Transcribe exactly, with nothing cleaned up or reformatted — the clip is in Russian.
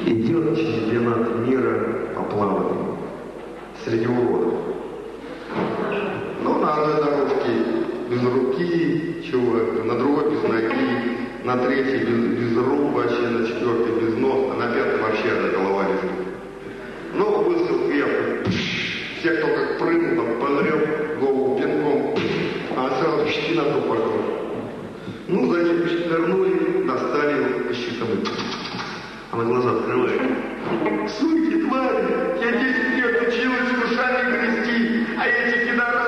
Идет чемпионат мира по плаванию среди уродов. Ну, на одной дорожке без руки, чувак, на другой без ноги, на третьей без, без рук вообще, на четвертой без ног, а на пятой вообще одна голова лежит. Ну, выстрел кверху. Все, кто как прыгнул, там подрел голову пинком, а сразу щетина то пошла. Ну, за ним вернули, достали его по щитам. Она глаза открывает. Суйте, твари! Я десять лет училась с ушами грести, а эти пидорасы